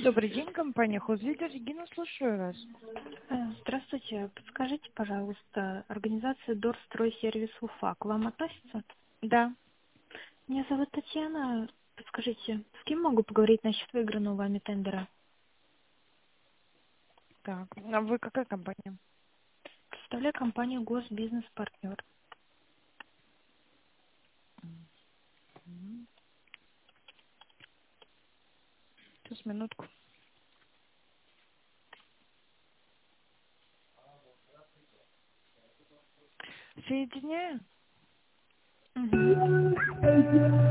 Добрый день, компания Хозлидер. Регина, слушаю вас. Здравствуйте. Подскажите, пожалуйста, организация Дорстройсервис Уфа к вам относится? Да. Меня зовут Татьяна. Подскажите, с кем могу поговорить насчет выигранного вами тендера? Так, а вы какая компания? Представляю компанию Госбизнес-партнер. Сейчас, минутку. Соединяю. Угу.